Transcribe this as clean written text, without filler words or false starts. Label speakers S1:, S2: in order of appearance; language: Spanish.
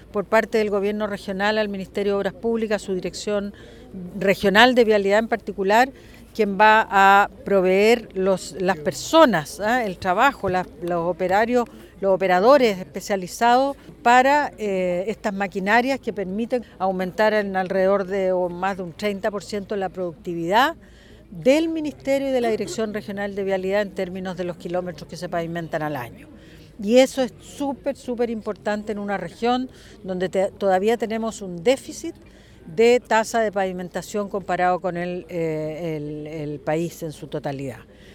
S1: por parte del Gobierno regional al Ministerio de Obras Públicas, su Dirección Regional de Vialidad en particular, quien va a proveer las personas, el trabajo, los operarios, los operadores especializados para estas maquinarias que permiten aumentar en alrededor de más de un 30% la productividad del Ministerio y de la Dirección Regional de Vialidad en términos de los kilómetros que se pavimentan al año. Y eso es súper importante en una región donde todavía tenemos un déficit de tasa de pavimentación comparado con el país en su totalidad.